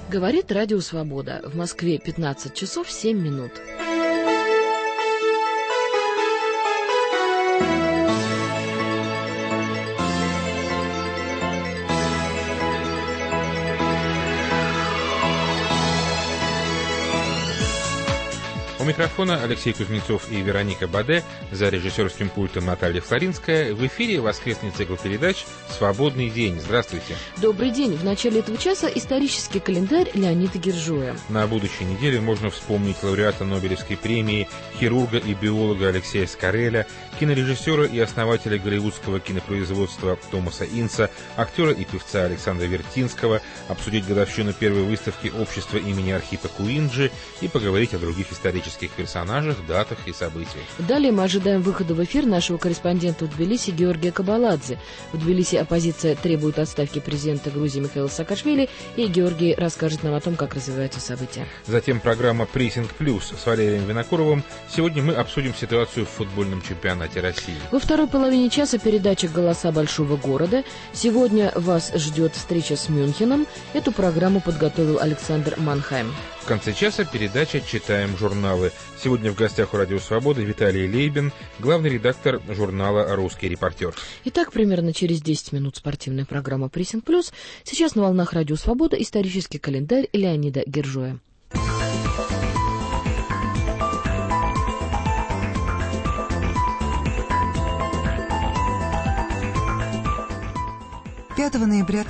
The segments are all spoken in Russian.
Говорит Радио Свобода. В Москве 15 часов 7 минут. У микрофона Алексей Кузнецов и Вероника Баде, за режиссерским пультом Наталья Флоринская. В эфире воскресный цикл передач «Свободный день». Здравствуйте. Добрый день. В начале этого часа исторический календарь Леонида Гержоя. На будущей неделе можно вспомнить лауреата Нобелевской премии, хирурга и биолога Алексея Скареля, кинорежиссера и основателя голливудского кинопроизводства Томаса Инса, актера и певца Александра Вертинского, обсудить годовщину первой выставки общества имени Архипа Куинджи и поговорить о других исторических персонажах, датах и событиях. Далее мы ожидаем выхода в эфир нашего корреспондента в Тбилиси Георгия Кабаладзе. В Тбилиси оппозиция требует отставки президента Грузии Михаила Саакашвили, и Георгий расскажет нам о том, как развиваются события. Затем программа «Прессинг Плюс» с Валерием Винокуровым. Сегодня мы обсудим ситуацию в футбольном чемпионате России. Во второй половине часа передача «Голоса большого города». Сегодня вас ждет встреча с Мюнхеном. Эту программу подготовил Александр Манхайм. В конце часа передача «Читаем журналы». Сегодня в гостях у Радио Свободы Виталий Лейбин, главный редактор журнала «Русский репортер». Итак, примерно через 10 минут спортивная программа «Прессинг Плюс». Сейчас на волнах Радио Свобода исторический календарь Леонида Гержоя. 5 ноября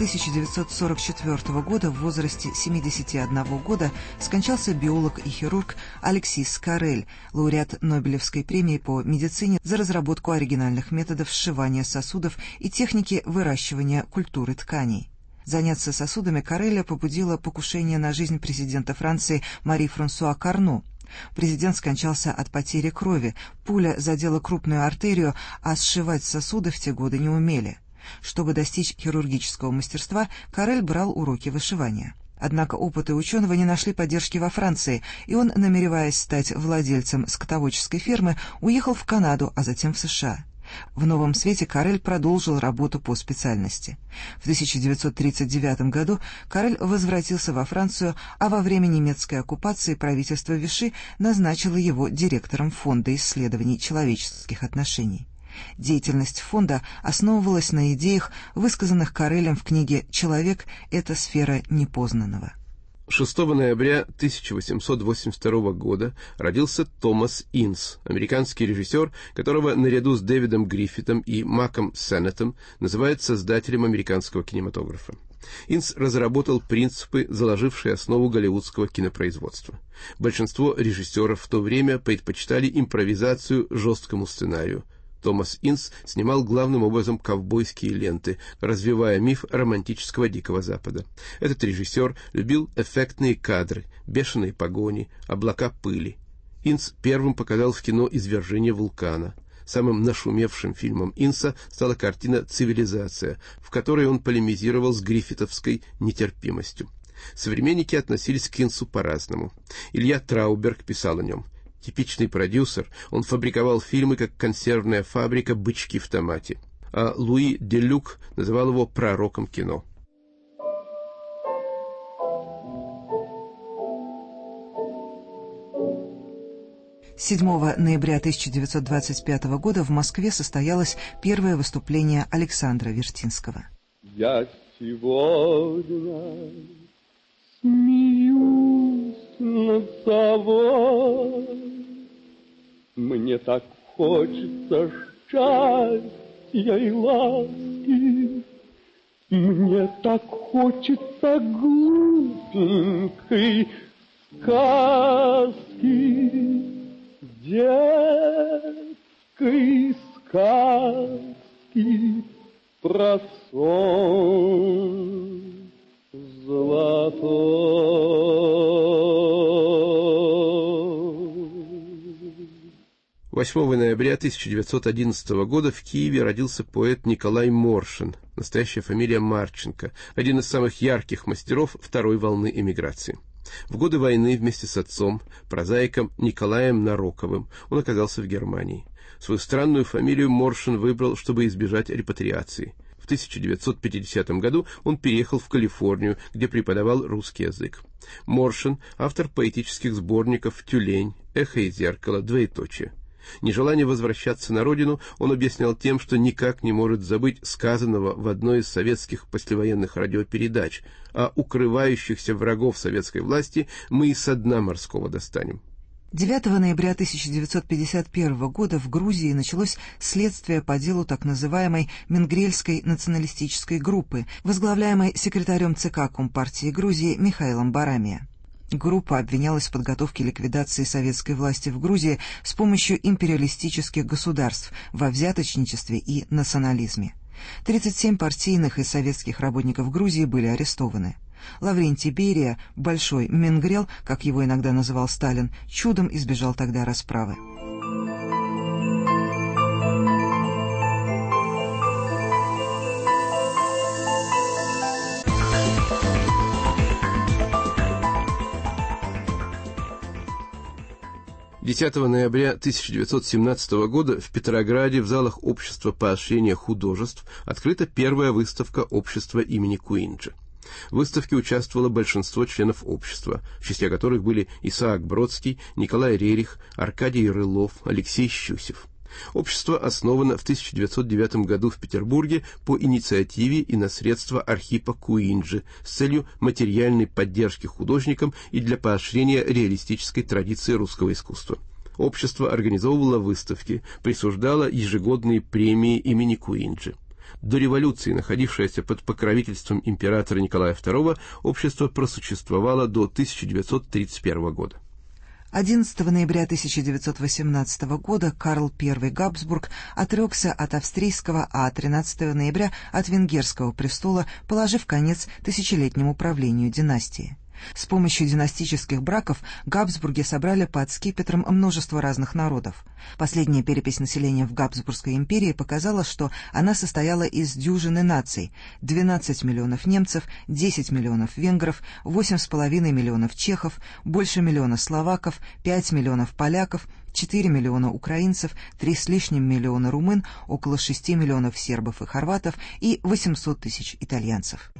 1944 года в возрасте 71 года скончался биолог и хирург Алексей Скарель, лауреат Нобелевской премии по медицине за разработку оригинальных методов сшивания сосудов и техники выращивания культуры тканей. Заняться сосудами Кареля побудило покушение на жизнь президента Франции Мари Франсуа Карно. Президент скончался от потери крови, пуля задела крупную артерию, а сшивать сосуды в те годы не умели. Чтобы достичь хирургического мастерства, Карель брал уроки вышивания. Однако опыты ученого не нашли поддержки во Франции, и он, намереваясь стать владельцем скотоводческой фермы, уехал в Канаду, а затем в США. В Новом Свете Карель продолжил работу по специальности. В 1939 году Карель возвратился во Францию, а во время немецкой оккупации правительство Виши назначило его директором Фонда исследований человеческих отношений. Деятельность фонда основывалась на идеях, высказанных Карелем в книге «Человек – это сфера непознанного». 6 ноября 1882 года родился Томас Инс, американский режиссер, которого наряду с Дэвидом Гриффитом и Маком Сеннетом называют создателем американского кинематографа. Инс разработал принципы, заложившие основу голливудского кинопроизводства. Большинство режиссеров в то время предпочитали импровизацию жесткому сценарию. Томас Инс снимал главным образом ковбойские ленты, развивая миф романтического Дикого Запада. Этот режиссер любил эффектные кадры, бешеные погони, облака пыли. Инс первым показал в кино «Извержение вулкана». Самым нашумевшим фильмом Инса стала картина «Цивилизация», в которой он полемизировал с гриффитовской нетерпимостью. Современники относились к Инсу по-разному. Илья Трауберг писал о нем: типичный продюсер, он фабриковал фильмы, как консервная фабрика «Бычки в томате». А Луи Делюк называл его пророком кино. С 7 ноября 1925 года в Москве состоялось первое выступление Александра Вертинского. «Я сегодня смеюсь над собой, мне так хочется счастья и ласки, мне так хочется глупенькой сказки, детской сказки про сон золотой». 8 ноября 1911 года в Киеве родился поэт Николай Моршин, настоящая фамилия Марченко, один из самых ярких мастеров второй волны эмиграции. В годы войны вместе с отцом, прозаиком Николаем Нароковым, он оказался в Германии. Свою странную фамилию Моршин выбрал, чтобы избежать репатриации. В 1950 году он переехал в Калифорнию, где преподавал русский язык. Моршин – автор поэтических сборников «Тюлень», «Эхо и зеркало», «Двоеточие». Нежелание возвращаться на родину он объяснял тем, что никак не может забыть сказанного в одной из советских послевоенных радиопередач: «О укрывающихся врагов советской власти мы и со дна морского достанем». 9 ноября 1951 года в Грузии началось следствие по делу так называемой Менгрельской националистической группы, возглавляемой секретарем ЦК Компартии Грузии Михаилом Барамия. Группа обвинялась в подготовке ликвидации советской власти в Грузии с помощью империалистических государств во взяточничестве и национализме. 37 партийных и советских работников Грузии были арестованы. Лаврентий Берия, Большой Менгрел, как его иногда называл Сталин, чудом избежал тогда расправы. «10 ноября 1917 года в Петрограде в залах Общества поощрения художеств открыта первая выставка общества имени Куинджи. В выставке участвовало большинство членов общества, в числе которых были Исаак Бродский, Николай Рерих, Аркадий Рылов, Алексей Щусев. Общество основано в 1909 году в Петербурге по инициативе и на средства Архипа Куинджи с целью материальной поддержки художникам и для поощрения реалистической традиции русского искусства. Общество организовывало выставки, присуждало ежегодные премии имени Куинджи. До революции, находившееся под покровительством императора Николая II, общество просуществовало до 1931 года. 11 ноября 1918 года Карл I Габсбург отрекся от австрийского, а 13 ноября от венгерского престола, положив конец тысячелетнему правлению династии. С помощью династических браков Габсбурги собрали под скипетром множество разных народов. Последняя перепись населения в Габсбургской империи показала, что она состояла из дюжины наций: 12 миллионов немцев, 10 миллионов венгров, 8,5 миллионов чехов, больше миллиона словаков, 5 миллионов поляков, 4 миллиона украинцев, 3 с лишним миллиона румын, около 6 миллионов сербов и хорватов и 800 тысяч итальянцев.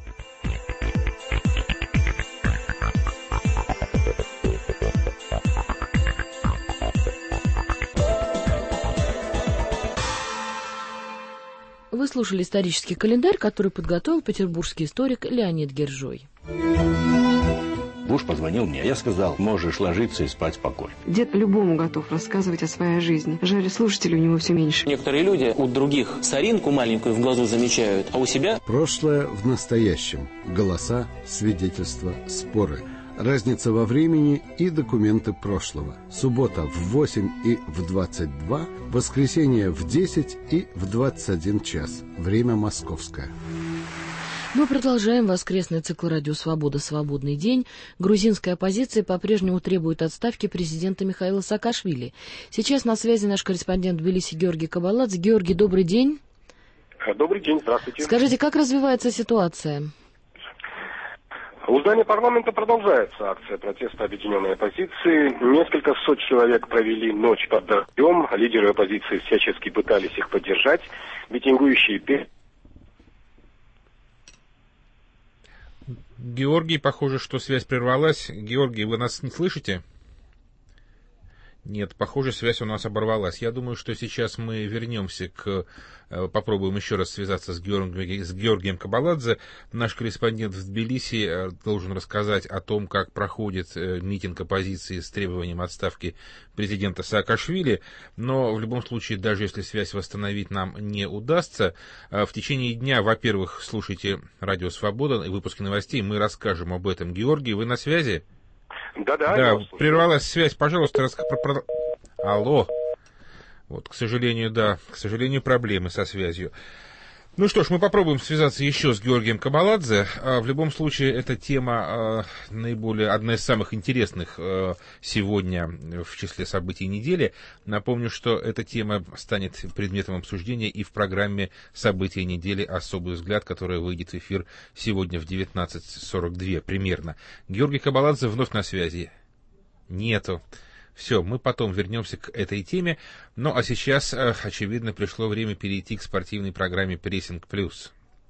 Вы слушали исторический календарь, который подготовил петербургский историк Леонид Гержой. Буш позвонил мне, я сказал: можешь ложиться и спать спокойно. Дед любому готов рассказывать о своей жизни. Жаль, слушателей у него все меньше. Некоторые люди у других соринку маленькую в глазу замечают, а у себя... Прошлое в настоящем. Голоса, свидетельства, споры. Разница во времени и документы прошлого. Суббота в 8 и в 22, воскресенье в 10 и в 21 час. Время московское. Мы продолжаем воскресный цикл «Радио Свобода. Свободный день». Грузинская оппозиция по-прежнему требует отставки президента Михаила Саакашвили. Сейчас на связи наш корреспондент в Тбилиси Георгий Кабаладзе. Георгий, добрый день. Добрый день, здравствуйте. Скажите, как развивается ситуация? У здания парламента продолжается акция протеста объединенной оппозиции. Несколько сот человек провели ночь под дождем. Лидеры оппозиции всячески пытались их поддержать. Митингующие... Георгий, похоже, что связь прервалась. Георгий, вы нас не слышите? Нет, похоже, связь у нас оборвалась. Я думаю, что сейчас мы вернемся попробуем еще раз связаться с Георгием Кабаладзе. Наш корреспондент в Тбилиси должен рассказать о том, как проходит митинг оппозиции с требованием отставки президента Саакашвили. Но в любом случае, даже если связь восстановить нам не удастся, в течение дня, во-первых, слушайте «Радио Свобода» и выпуски новостей. Мы расскажем об этом. Георгий, вы на связи? Да, прервалась связь, пожалуйста, Алло. Вот, к сожалению, проблемы со связью. Ну что ж, мы попробуем связаться еще с Георгием Кабаладзе. В любом случае, эта тема одна из самых интересных сегодня в числе событий недели. Напомню, что эта тема станет предметом обсуждения и в программе «События недели. Особый взгляд», которая выйдет в эфир сегодня в 19:42 примерно. Георгий Кабаладзе вновь на связи. Нету. Все, мы потом вернемся к этой теме. Ну, а сейчас, очевидно, пришло время перейти к спортивной программе «Прессинг Плюс».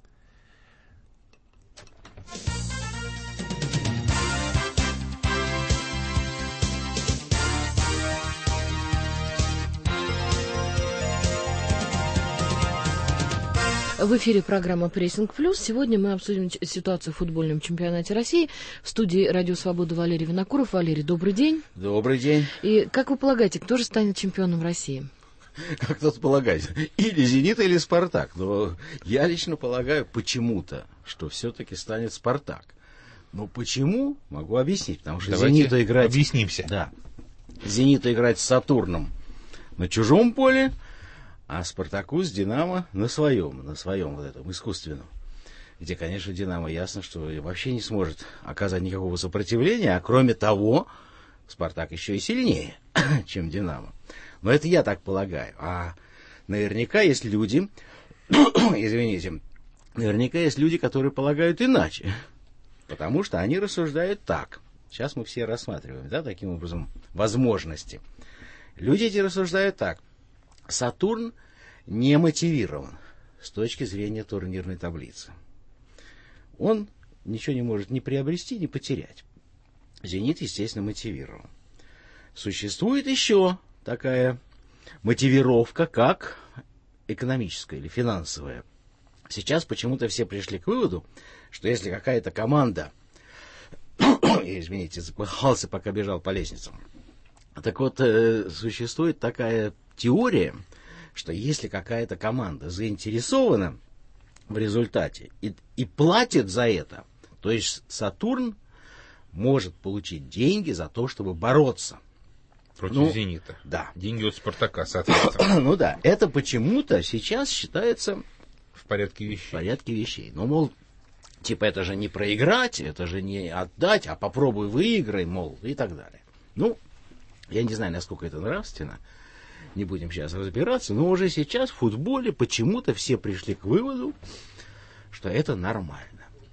В эфире программа «Прессинг Плюс». Сегодня мы обсудим ситуацию в футбольном чемпионате России. В студии «Радио Свобода» Валерий Винокуров. Валерий, добрый день. Добрый день. И как вы полагаете, кто же станет чемпионом России? Как кто-то полагает. Или «Зенит», или «Спартак». Но я лично полагаю почему-то, что все-таки станет «Спартак». Но почему? Могу объяснить. Потому что «Зениту» играть... Объяснимся. Да. «Зениту» играть с «Сатурном» на чужом поле, а «Спартаку» с «Динамо» на своем вот этом искусственном. Где, конечно, «Динамо» ясно, что вообще не сможет оказать никакого сопротивления, а кроме того, «Спартак» еще и сильнее, чем «Динамо». Но это я так полагаю. А наверняка есть люди, наверняка есть люди, которые полагают иначе. Потому что они рассуждают так. Сейчас мы все рассматриваем, да, таким образом, возможности. Люди эти рассуждают так. «Сатурн» не мотивирован с точки зрения турнирной таблицы. Он ничего не может ни приобрести, ни потерять. «Зенит», естественно, мотивирован. Существует еще такая мотивировка, как экономическая или финансовая. Сейчас почему-то все пришли к выводу, что если какая-то команда... Извините, запыхался, пока бежал по лестницам. Так вот, существует такая теория, что если какая-то команда заинтересована в результате и платит за это, то есть «Сатурн» может получить деньги за то, чтобы бороться. Против «Зенита». Да. Деньги от «Спартака», соответственно. Ну да, это почему-то сейчас считается... В порядке вещей. В порядке вещей. Ну, мол, типа это же не проиграть, это же не отдать, а попробуй выиграй, мол, и так далее. Ну, я не знаю, насколько это нравственно, не будем сейчас разбираться, но уже сейчас в футболе почему-то все пришли к выводу, что это нормально.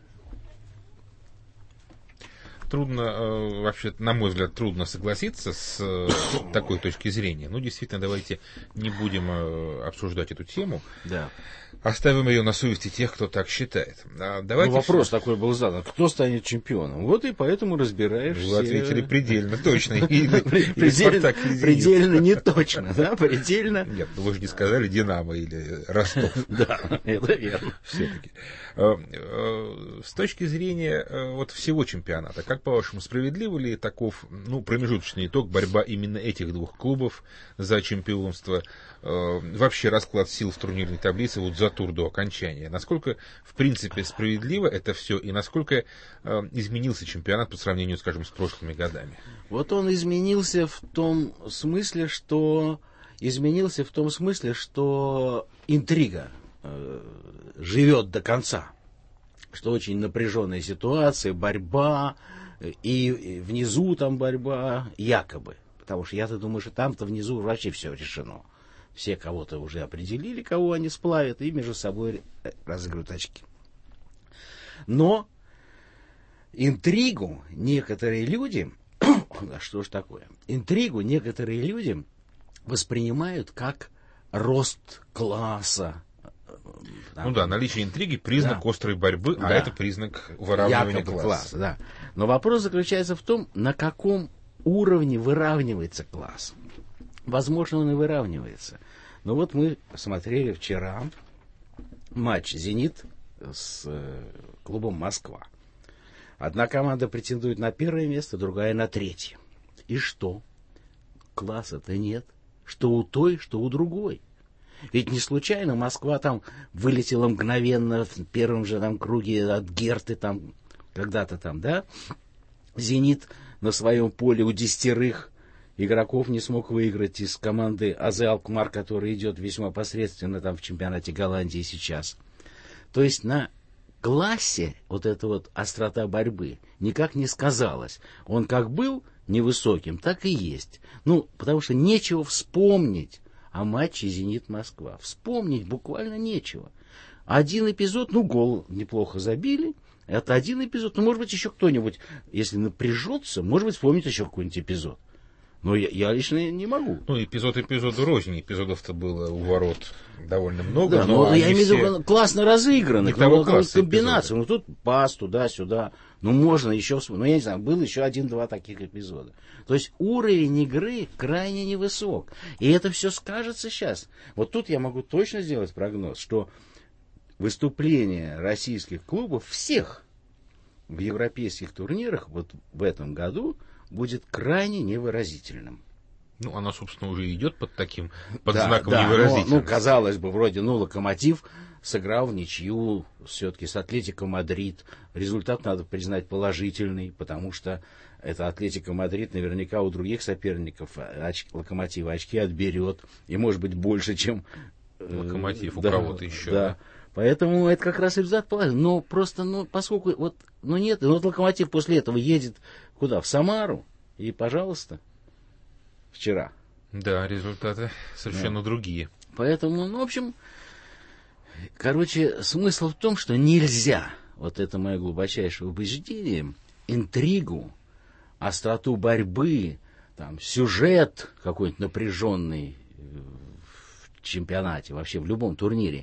Трудно, вообще, на мой взгляд, трудно согласиться с такой точки зрения. Ну, действительно, давайте не будем обсуждать эту тему. Да. Оставим ее на совести тех, кто так считает. Давайте вопрос такой был задан. Кто станет чемпионом? Вот и поэтому разбираешь. Вы ответили предельно точно. Предельно не точно, да? Предельно. Нет, вы же не сказали «Динамо» или «Ростов». Да, это верно. Все-таки. С точки зрения вот всего чемпионата, как по-вашему, справедливо ли таков, промежуточный итог, борьба именно этих двух клубов за чемпионство, вообще расклад сил в турнирной таблице вот за тур до окончания? Насколько, в принципе, справедливо это все и насколько изменился чемпионат по сравнению, скажем, с прошлыми годами? Вот он изменился в том смысле, что интрига живет до конца, что очень напряженная ситуация, борьба, и внизу там борьба, якобы. Потому что я-то думаю, что там-то внизу вообще все решено. Все кого-то уже определили, кого они сплавят, и между собой разыгрывают очки. Но интригу некоторые люди, что ж такое, интригу некоторые люди воспринимают как рост класса. Ну да, наличие интриги — признак острой борьбы, а это признак выравнивания класса. Да. Но вопрос заключается в том, на каком уровне выравнивается класс. Возможно, он и выравнивается. Но вот мы смотрели вчера матч «Зенит» с клубом «Москва». Одна команда претендует на первое место, другая на третье. И что? Класса-то нет. Что у той, что у другой. Ведь не случайно Москва там вылетела мгновенно в первом же там круге от Герты там когда-то там, да? «Зенит» на своем поле у 10 игроков не смог выиграть из команды АЗ Алкмар, который идет весьма посредственно там в чемпионате Голландии сейчас. То есть на классе вот эта вот острота борьбы никак не сказалась. Он как был невысоким, так и есть. Потому что нечего вспомнить о матче «Зенит-Москва». Вспомнить буквально нечего. Один эпизод, гол неплохо забили. Это один эпизод. Может быть, еще кто-нибудь, если напряжется, может быть, вспомнит еще какой-нибудь эпизод. Но я лично не могу. Ну, эпизод эпизоду рознь. Эпизодов-то было у ворот довольно много. Да, но я имею в виду классно разыгранных. Комбинаций. Ну, тут пас туда-сюда. Ну, можно еще... Ну, я не знаю, был еще 1-2 таких эпизода. То есть уровень игры крайне невысок. И это все скажется сейчас. Вот тут я могу точно сделать прогноз, что выступления российских клубов всех в европейских турнирах вот в этом году будет крайне невыразительным. Ну, оно, собственно, уже идет под знаком невыразительности. Ну, казалось бы, вроде, Локомотив сыграл в ничью все-таки с Атлетико Мадрид. Результат, надо признать, положительный, потому что это Атлетико Мадрид наверняка у других соперников Локомотива очки отберет. И, может быть, больше, чем... Локомотив у кого-то еще. Да. Поэтому это как раз результат положительный. Но просто, поскольку... нет. Локомотив после этого едет куда? В Самару. И, пожалуйста, вчера. Да, результаты совершенно другие. Поэтому, в общем... смысл в том, что нельзя, вот это мое глубочайшее убеждение, интригу, остроту борьбы, сюжет какой-нибудь напряженный в чемпионате, вообще в любом турнире,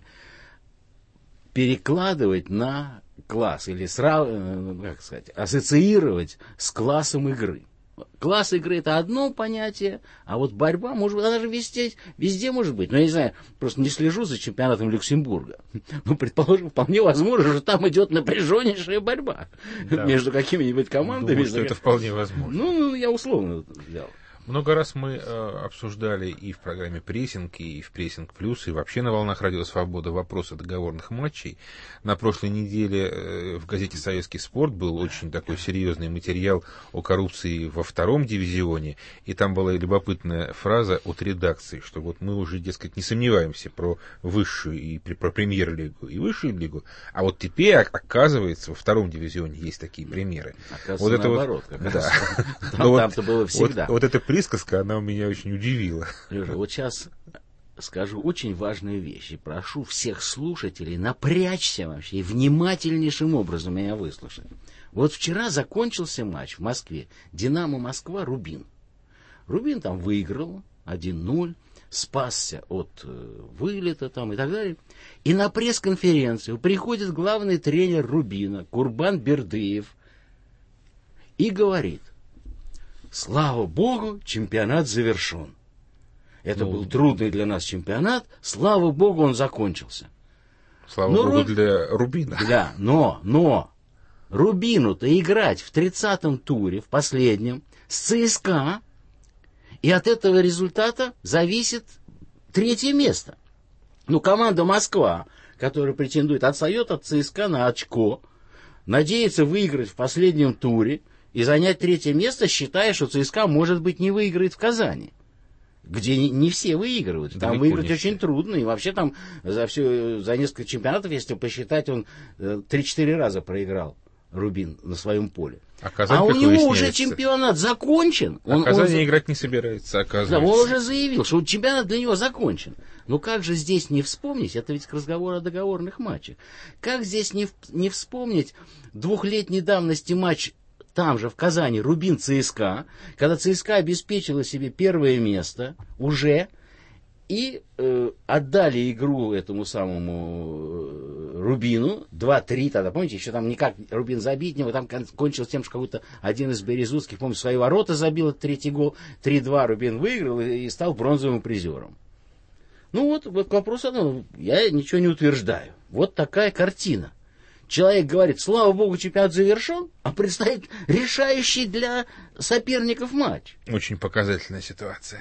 перекладывать на класс или ассоциировать с классом игры. Класс игры — это одно понятие, а вот борьба, может быть, она же везде может быть. Но я не знаю, просто не слежу за чемпионатом Люксембурга. Предположим, вполне возможно, что там идет напряженнейшая борьба между какими-нибудь командами. Думаю, что это вполне возможно. Я условно взял. Много раз мы обсуждали и в программе «Прессинг», и в «Прессинг Плюс», и вообще на волнах Радио Свобода вопросы договорных матчей. На прошлой неделе в газете «Советский спорт» был очень такой серьезный материал о коррупции во втором дивизионе, и там была любопытная фраза от редакции, что вот мы уже, дескать, не сомневаемся про высшую и про премьер-лигу и высшую лигу, а вот теперь, оказывается, во втором дивизионе есть такие примеры. Оказывается, вот это наоборот, как раз. Там-то было всегда. Вот эта присказка, она меня очень удивила. Леша, вот сейчас скажу очень важную вещь, и прошу всех слушателей напрячься вообще и внимательнейшим образом меня выслушать. Вот вчера закончился матч в Москве. «Динамо Москва», Рубин. Рубин там выиграл 1-0, спасся от вылета и так далее. И на пресс-конференцию приходит главный тренер Рубина Курбан Бердыев и говорит: слава богу, чемпионат завершен. Это был трудный для нас чемпионат, слава богу, он закончился. Слава богу для Рубина. Да, но Рубину-то играть в 30-м туре, в последнем, с ЦСКА, и от этого результата зависит 3-е место. Команда Москва, которая претендует, отстает от ЦСКА на очко, надеется выиграть в последнем туре и занять 3-е место, считая, что ЦСКА, может быть, не выиграет в Казани, где не все выигрывают. Там выиграть очень трудно. И вообще там за несколько чемпионатов, если посчитать, он 3-4 раза проиграл Рубин на своем поле. А у него уже чемпионат закончен. Казани играть не собирается, оказывается. Да, он уже заявил, что чемпионат для него закончен. Но как же здесь не вспомнить, это ведь разговор о договорных матчах, как здесь не вспомнить 2-летней давности матч там же, в Казани, Рубин-ЦСКА, когда ЦСКА обеспечила себе 1-е место уже, и отдали игру этому самому Рубину 2-3, тогда, помните, еще там никак Рубин забить не мог, там кончилось тем, что какой-то один из березутских, помню, свои ворота забил, 3-й гол, 3-2 Рубин выиграл и стал бронзовым призером. Вот к вопросу, я ничего не утверждаю. Вот такая картина. Человек говорит: слава богу, чемпионат завершен, а предстоит решающий для соперников матч. Очень показательная ситуация.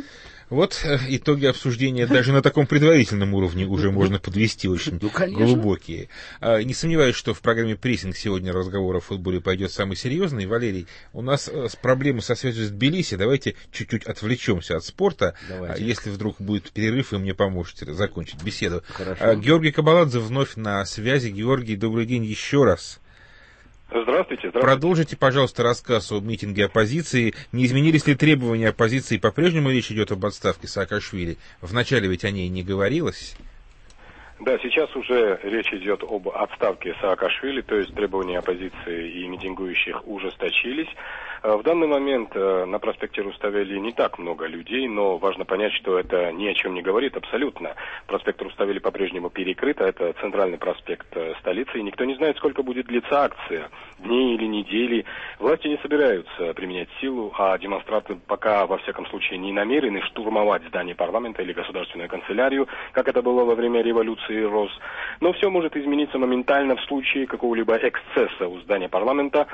Вот итоги обсуждения даже на таком предварительном уровне уже можно подвести очень глубокие. Не сомневаюсь, что в программе «Прессинг» сегодня разговор о футболе пойдет самый серьезный. Валерий, у нас проблемы со связью с Тбилиси. Давайте чуть-чуть отвлечемся от спорта. Давайте. Если вдруг будет перерыв, вы мне поможете закончить беседу. Хорошо. Георгий Кабаладзе вновь на связи. Георгий, добрый день еще раз. Здравствуйте. Продолжите, пожалуйста, рассказ о митинге оппозиции. Не изменились ли требования оппозиции? По-прежнему речь идет об отставке Саакашвили. Вначале ведь о ней не говорилось. Да, сейчас уже речь идет об отставке Саакашвили, то есть требования оппозиции и митингующих ужесточились. В данный момент на проспекте Руставели не так много людей, но важно понять, что это ни о чем не говорит абсолютно. Проспект Руставели по-прежнему перекрыт, а это центральный проспект столицы, и никто не знает, сколько будет длиться акция, дни или недели. Власти не собираются применять силу, а демонстранты пока, во всяком случае, не намерены штурмовать здание парламента или государственную канцелярию, как это было во время революции РОС. Но все может измениться моментально в случае какого-либо эксцесса у здания парламента.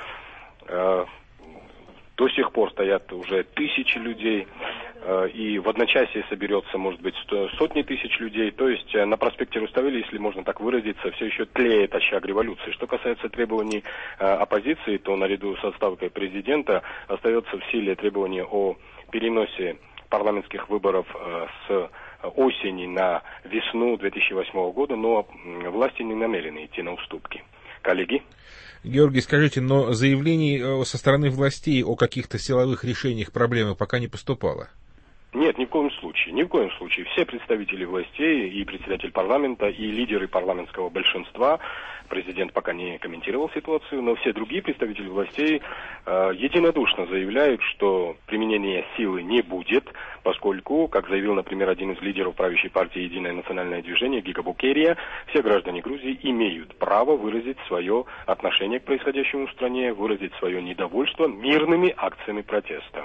До сих пор стоят уже тысячи людей, и в одночасье соберется, может быть, сотни тысяч людей. То есть на проспекте Руставели, если можно так выразиться, все еще тлеет очаг революции. Что касается требований оппозиции, то наряду с отставкой президента остается в силе требование о переносе парламентских выборов с осени на весну 2008 года, но власти не намерены идти на уступки. Коллеги? Георгий, скажите, но заявлений со стороны властей о каких-то силовых решениях проблемы пока не поступало? Нет, ни в коем случае, ни в коем случае. Все представители властей, и председатель парламента, и лидеры парламентского большинства, президент пока не комментировал ситуацию, но все другие представители властей единодушно заявляют, что применения силы не будет, поскольку, как заявил, например, один из лидеров правящей партии «Единое национальное движение» Гига Букерия, все граждане Грузии имеют право выразить свое отношение к происходящему в стране, выразить свое недовольство мирными акциями протеста.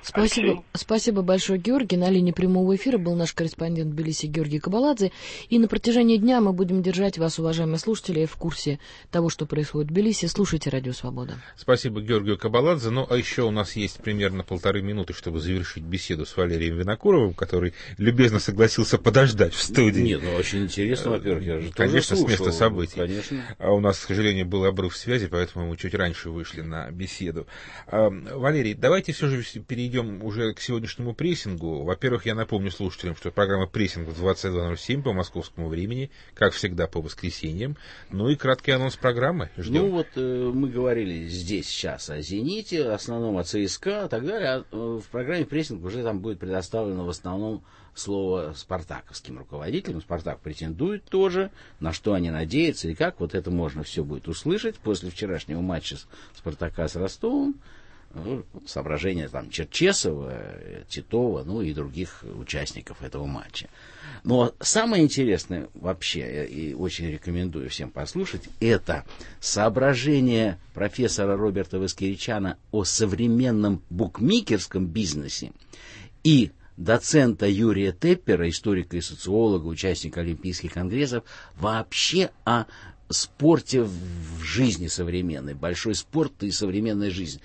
Спасибо большое, Георгий. На линии прямого эфира был наш корреспондент в Тбилиси Георгий Кабаладзе. И на протяжении дня мы будем держать вас, уважаемые слушатели, в курсе того, что происходит в Тбилиси. Слушайте Радио Свобода. Спасибо Георгию Кабаладзе. Ну, а еще у нас есть примерно 1,5 минуты, чтобы завершить беседу с Валерием Винокуровым, который любезно согласился подождать в студии. Нет, ну очень интересно, во-первых, я же конечно, тоже с места событий. Конечно. А у нас, к сожалению, был обрыв связи, поэтому мы чуть раньше вышли на беседу. Валерий, давайте все же перейдем уже к сегодняшнему прессингу. Во-первых, я напомню слушателям, что программа «Прессинг» в 22:07 по московскому времени, как всегда по воскресеньям. Ну и краткий анонс программы. Ждем. Ну вот мы говорили здесь сейчас о «Зените», в основном о ЦСКА и так далее. А в программе «Прессинг» уже там будет предоставлено в основном слово спартаковским руководителям. Спартак претендует тоже, на что они надеются и как. Вот это можно все будет услышать после вчерашнего матча Спартака с Ростовом. Соображения там Черчесова, Титова, ну и других участников этого матча. Но самое интересное вообще, я и очень рекомендую всем послушать, это соображение профессора Роберта Воскеричана о современном букмекерском бизнесе и доцента Юрия Теппера, историка и социолога, участника Олимпийских конгрессов, вообще о спорте в жизни современной. Большой спорт и современная жизнь.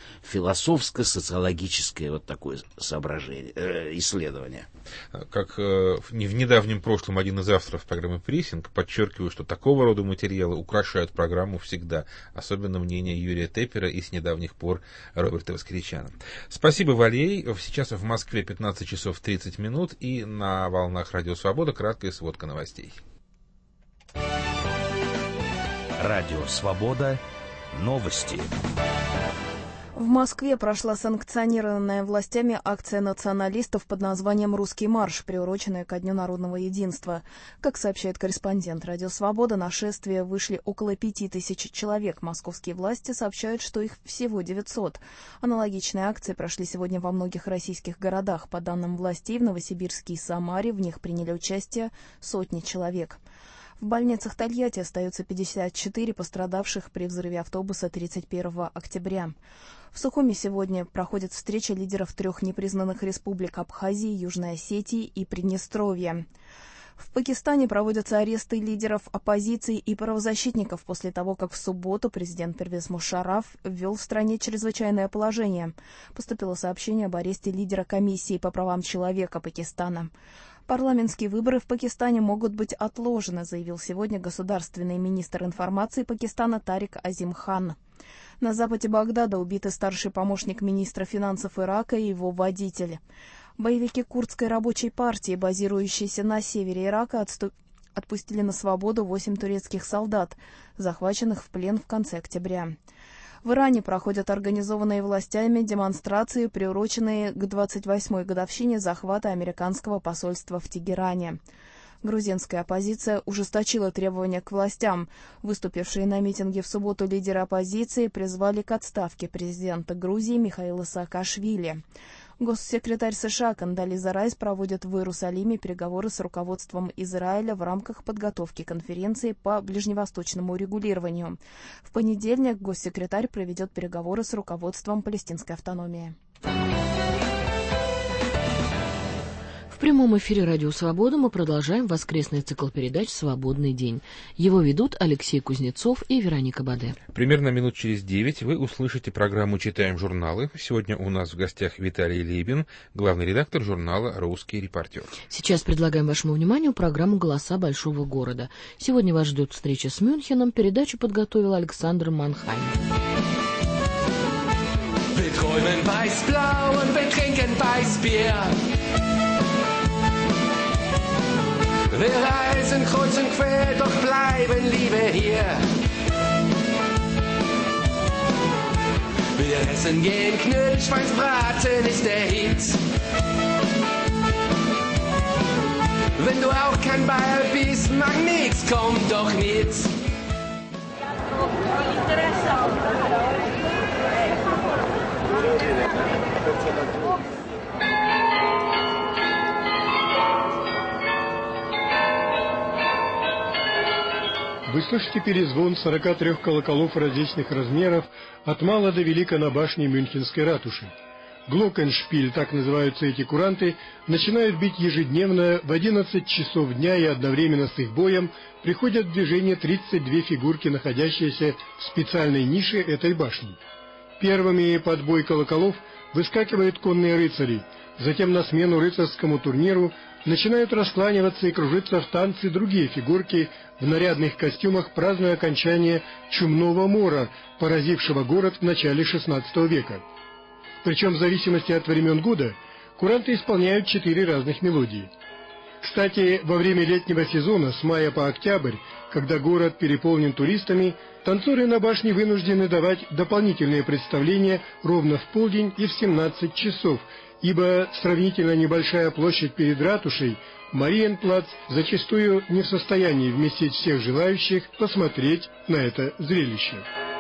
Философско-социологическое вот такое соображение, исследование. Как в недавнем прошлом один из авторов программы «Прессинг» подчеркиваю, что такого рода материалы украшают программу всегда. Особенно мнение Юрия Теппера и с недавних пор Роберта Воскеричана. Спасибо, Валерий. Сейчас в Москве 15 часов 30 минут и на волнах Радио Свобода краткая сводка новостей. Радио Свобода. Новости. В Москве прошла санкционированная властями акция националистов под названием «Русский марш», приуроченная ко Дню народного единства. Как сообщает корреспондент «Радио Свобода», на шествие вышли около 5000 человек. Московские власти сообщают, что их всего 900. Аналогичные акции прошли сегодня во многих российских городах. По данным властей, в Новосибирске и Самаре в них приняли участие сотни человек. В больницах Тольятти остаются 54 пострадавших при взрыве автобуса 31 октября. В Сухуми сегодня проходит встреча лидеров 3 непризнанных республик Абхазии, Южной Осетии и Приднестровья. В Пакистане проводятся аресты лидеров оппозиции и правозащитников после того, как в субботу президент Первез Мушарраф ввел в стране чрезвычайное положение. Поступило сообщение об аресте лидера комиссии по правам человека Пакистана. Парламентские выборы в Пакистане могут быть отложены, заявил сегодня государственный министр информации Пакистана Тарик Азим Хан. На западе Багдада убиты старший помощник министра финансов Ирака и его водитель. Боевики курдской рабочей партии, базирующиеся на севере Ирака, отпустили на свободу 8 турецких солдат, захваченных в плен в конце октября. В Иране проходят организованные властями демонстрации, приуроченные к 28-й годовщине захвата американского посольства в Тегеране. Грузинская оппозиция ужесточила требования к властям. Выступившие на митинге в субботу лидеры оппозиции призвали к отставке президента Грузии Михаила Саакашвили. Госсекретарь США Кондолиза Райс проводит в Иерусалиме переговоры с руководством Израиля в рамках подготовки конференции по ближневосточному урегулированию. В понедельник госсекретарь проведет переговоры с руководством палестинской автономии. В прямом эфире «Радио Свобода» мы продолжаем воскресный цикл передач «Свободный день». Его ведут Алексей Кузнецов и Вероника Баде. Примерно минут через 9 вы услышите программу «Читаем журналы». Сегодня у нас в гостях Виталий Либин, главный редактор журнала «Русский репортер». Сейчас предлагаем вашему вниманию программу «Голоса большого города». Сегодня вас ждет встреча с Мюнхеном. Передачу подготовил Александр Манхайм. Wir träumen weiß-blau und wir trinken Weißbier. Wir reisen kreuz und quer, doch bleiben Liebe hier. Wir essen gehen Knödelschweinsbraten ist der Hit. Wenn du auch kein Bayer bist, mag nix, komm doch mit. Вы слышите перезвон 43 колоколов различных размеров от мала до велика на башне Мюнхенской ратуши. Глокеншпиль, так называются эти куранты, начинают бить ежедневно в 11 часов дня, и одновременно с их боем приходят в движение 32 фигурки, находящиеся в специальной нише этой башни. Первыми под бой колоколов выскакивают конные рыцари, затем на смену рыцарскому турниру начинают раскланиваться и кружиться в танце другие фигурки в нарядных костюмах, празднуя окончание чумного мора, поразившего город в начале XVI века. Причем в зависимости от времен года куранты исполняют 4 разных мелодии. Кстати, во время летнего сезона, с мая по октябрь, когда город переполнен туристами, танцоры на башне вынуждены давать дополнительные представления ровно в полдень и в 17 часов, ибо сравнительно небольшая площадь перед ратушей, Мариенплац, зачастую не в состоянии вместить всех желающих посмотреть на это зрелище.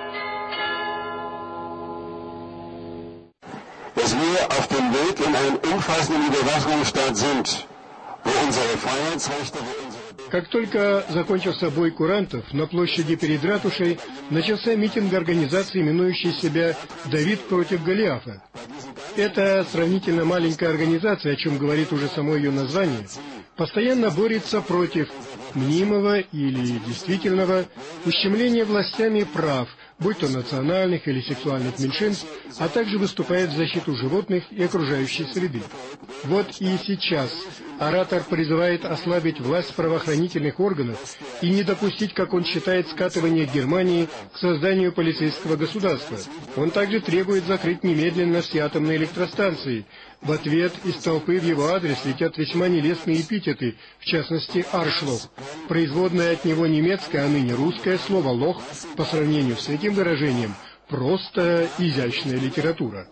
Dass wir auf dem Weg in einen umfassenden Überwachungsstaat sind, wo unsere Freiheitsrechte, Как только закончился бой курантов, на площади перед ратушей начался митинг организации, именующей себя «Давид против Голиафа». Эта сравнительно маленькая организация, о чем говорит уже само ее название, постоянно борется против мнимого или действительного ущемления властями прав, будь то национальных или сексуальных меньшинств, а также выступает в защиту животных и окружающей среды. Вот и сейчас оратор призывает ослабить власть правоохранительных органов и не допустить, как он считает, скатывания Германии к созданию полицейского государства. Он также требует закрыть немедленно все атомные электростанции. В ответ из толпы в его адрес летят весьма нелестные эпитеты, в частности «аршлох». Производное от него немецкое, а ныне русское слово «лох» по сравнению с этим выражением просто изящная литература.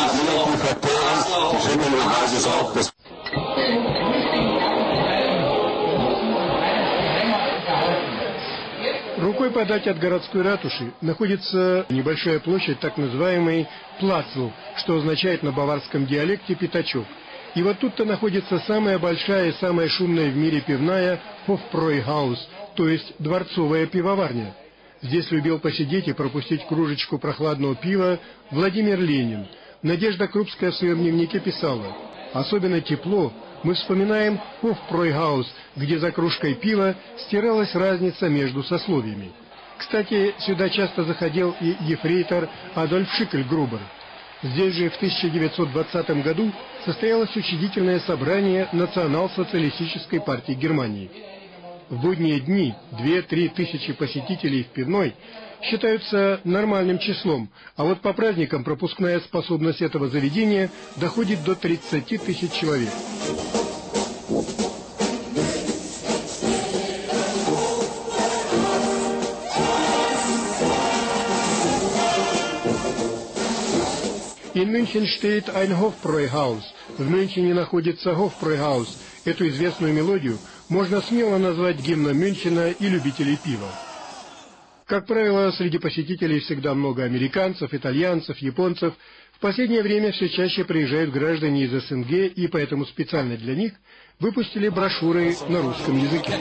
Рукой подать от городской ратуши находится небольшая площадь, так называемый Плацл, что означает на баварском диалекте «пятачок». И вот тут-то находится самая большая и самая шумная в мире пивная Hofbräuhaus, то есть дворцовая пивоварня. Здесь любил посидеть и пропустить кружечку прохладного пива Владимир Ленин. Надежда Крупская в своем дневнике писала: «Особенно тепло мы вспоминаем Hofbräuhaus, где за кружкой пива стиралась разница между сословиями». Кстати, сюда часто заходил и ефрейтор Адольф Шикельгрубер. Здесь же в 1920 году состоялось учредительное собрание Национал-социалистической партии Германии. В будние дни 2-3 тысячи посетителей в пивной считаются нормальным числом, а вот по праздникам пропускная способность этого заведения доходит до 30 тысяч человек. In München steht ein Hofbräuhaus. В Мюнхене находится Hofbräuhaus. Эту известную мелодию можно смело назвать гимном Мюнхена и любителей пива. Как правило, среди посетителей всегда много американцев, итальянцев, японцев. В последнее время все чаще приезжают граждане из СНГ, и поэтому специально для них выпустили брошюры на русском языке.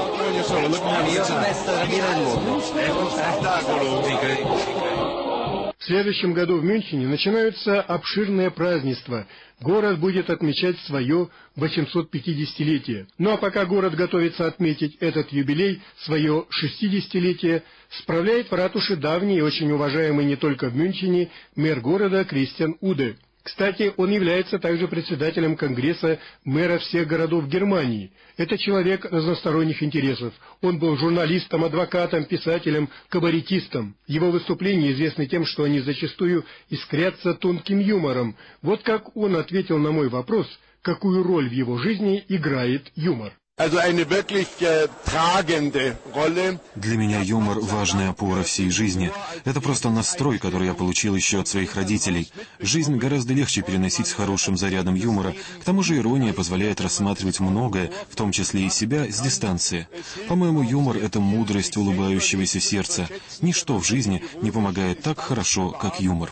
В следующем году в Мюнхене начинаются обширные празднества. Город будет отмечать свое 850-летие. Ну а пока город готовится отметить этот юбилей, свое 60-летие, справляет в ратуше давний и очень уважаемый не только в Мюнхене мэр города Кристиан Уде. Кстати, он является также председателем Конгресса мэров всех городов Германии. Это человек разносторонних интересов. Он был журналистом, адвокатом, писателем, кабаретистом. Его выступления известны тем, что они зачастую искрятся тонким юмором. Вот как он ответил на мой вопрос, какую роль в его жизни играет юмор. Для меня юмор – важная опора всей жизни. Это просто настрой, который я получил еще от своих родителей. Жизнь гораздо легче переносить с хорошим зарядом юмора. К тому же ирония позволяет рассматривать многое, в том числе и себя, с дистанции. По-моему, юмор – это мудрость улыбающегося сердца. Ничто в жизни не помогает так хорошо, как юмор.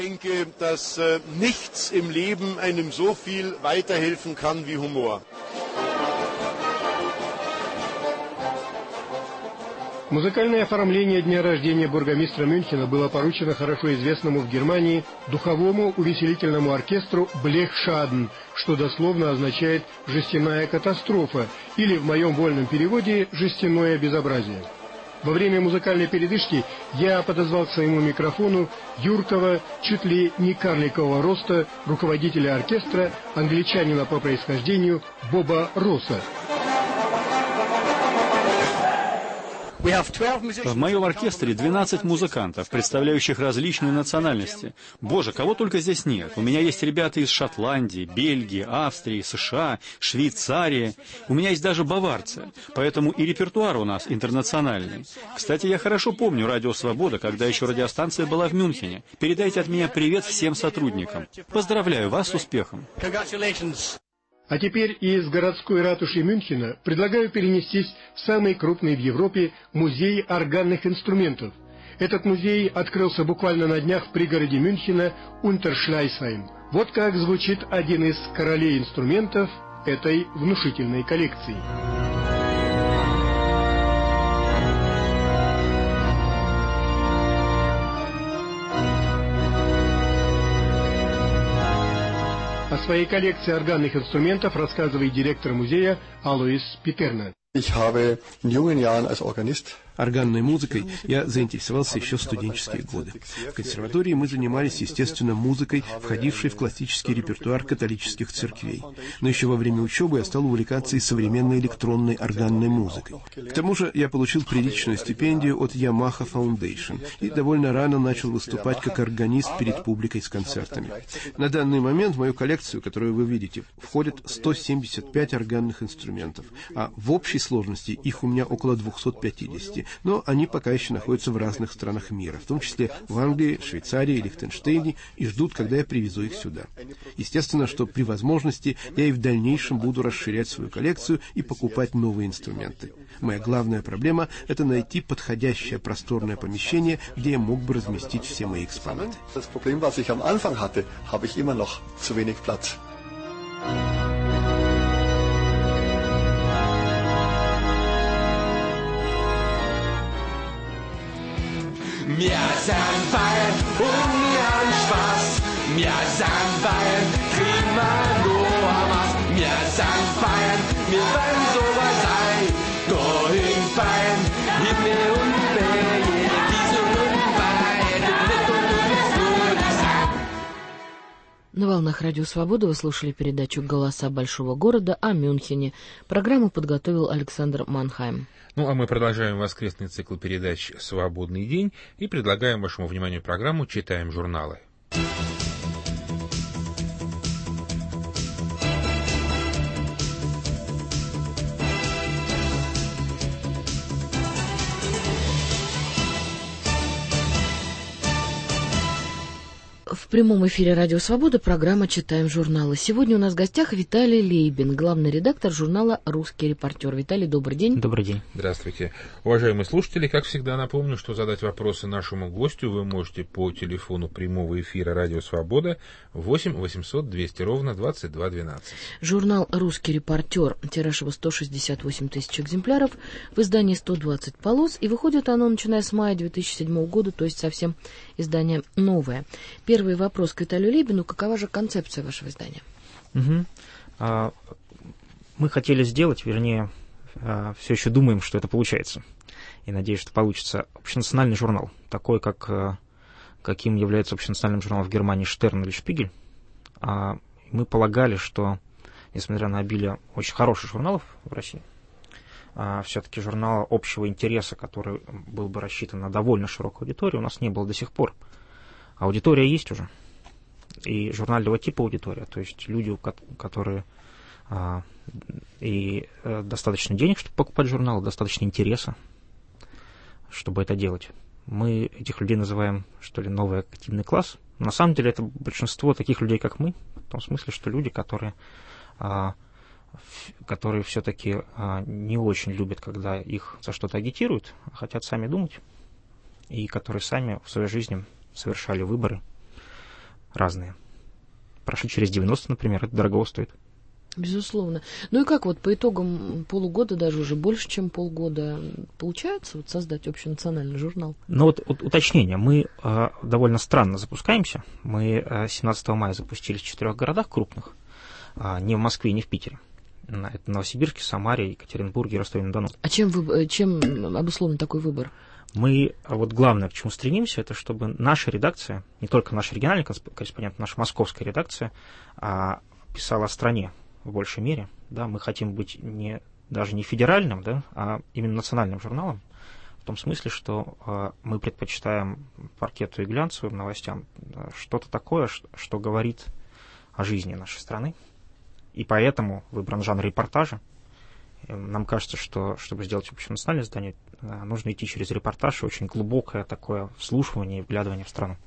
Музыкальное оформление дня рождения бургомистра Мюнхена было поручено хорошо известному в Германии духовому увеселительному оркестру «Блехшаден», что дословно означает «жестяная катастрофа» или в моем вольном переводе «жестяное безобразие». Во время музыкальной передышки я подозвал к своему микрофону юркого, чуть ли не карликового роста, руководителя оркестра, англичанина по происхождению Боба Росса. В моем оркестре 12 музыкантов, представляющих различные национальности. Боже, кого только здесь нет. У меня есть ребята из Шотландии, Бельгии, Австрии, США, Швейцарии. У меня есть даже баварцы. Поэтому и репертуар у нас интернациональный. Кстати, я хорошо помню «Радио Свобода», когда еще радиостанция была в Мюнхене. Передайте от меня привет всем сотрудникам. Поздравляю вас с успехом. А теперь из городской ратуши Мюнхена предлагаю перенестись в самый крупный в Европе музей органных инструментов. Этот музей открылся буквально на днях в пригороде Мюнхена Унтершлейсхайм. Вот как звучит один из королей инструментов этой внушительной коллекции. О своей коллекции органных инструментов рассказывает директор музея Алоис Питерна. Органной музыкой я заинтересовался еще в студенческие годы. В консерватории мы занимались, естественно, музыкой, входившей в классический репертуар католических церквей. Но еще во время учебы я стал увлекаться и современной электронной органной музыкой. К тому же я получил приличную стипендию от Yamaha Foundation и довольно рано начал выступать как органист перед публикой с концертами. На данный момент в мою коллекцию, которую вы видите, входят 175 органных инструментов, а в общей сложности их у меня около 250. Но они пока еще находятся в разных странах мира, в том числе в Англии, Швейцарии, Лихтенштейне, и ждут, когда я привезу их сюда. Естественно, что при возможности я и в дальнейшем буду расширять свою коллекцию и покупать новые инструменты. Моя главная проблема – это найти подходящее просторное помещение, где я мог бы разместить все мои экспонаты. Wir sind Bayern und wir haben Spaß. Wir sind Bayern, kriegen wir nur was. Wir sind Bayern, wir wollen sowas sein. Dahin Bayern, Himmel und Berge, diese und beide mit uns würdig sein. На волнах Радио Свобода вы слушали передачу «Голоса большого города» о Мюнхене. Программу подготовил Александр Манхайм. Ну, а мы продолжаем воскресный цикл передач «Свободный день» и предлагаем вашему вниманию программу «Читаем журналы». В В прямом эфире «Радио Свобода» программа «Читаем журналы». Сегодня у нас в гостях Виталий Лейбин, главный редактор журнала «Русский репортер». Виталий, добрый день. Добрый день. Здравствуйте. Уважаемые слушатели, как всегда напомню, что задать вопросы нашему гостю вы можете по телефону прямого эфира «Радио Свобода» 8 800 200 ровно 22 12. Журнал «Русский репортер», тираж его 168 тысяч экземпляров, в издании 120 полос, и выходит оно, начиная с мая 2007 года, то есть совсем издание новое. Первый вопрос к Виталию Лейбину. Какова же концепция вашего издания? Мы хотели сделать, вернее, все еще думаем, что это получается. И надеюсь, что получится общенациональный журнал, такой, каким является общенациональным журналом в Германии «Штерн» или «Шпигель». Мы полагали, что, несмотря на обилие очень хороших журналов в России, все-таки журнала общего интереса, который был бы рассчитан на довольно широкую аудиторию, у нас не было до сих пор. Аудитория есть уже. И журнального типа аудитория, то есть люди, которые достаточно денег, чтобы покупать журналы, достаточно интереса, чтобы это делать. Мы этих людей называем, что ли, новый активный класс. На самом деле это большинство таких людей, как мы, в том смысле, что люди, которые все-таки не очень любят, когда их за что-то агитируют, а хотят сами думать, и которые сами в своей жизни совершали выборы разные. Прошли через 90, например, это дорого стоит. Безусловно. Ну и как вот по итогам полугода, даже уже больше, чем полгода, получается вот создать общенациональный журнал? Ну вот уточнение. Мы довольно странно запускаемся. Мы 17 мая запустились в 4 городах крупных, не в Москве, не в Питере. Это Новосибирске, Самаре, Екатеринбурге, Ростове-на-Дону. А чем обусловлен такой выбор? Мы, вот главное, к чему стремимся, это чтобы наша редакция, не только наш региональный корреспондент, наша московская редакция, писала о стране в большей мере. Да, мы хотим быть даже не федеральным, да, а именно национальным журналом, в том смысле, что мы предпочитаем паркету и глянцевым новостям что-то такое, что говорит о жизни нашей страны. И поэтому выбран жанр репортажа. Нам кажется, что, чтобы сделать общенациональное издание, нужно идти через репортаж и очень глубокое такое вслушивание и вглядывание в страну.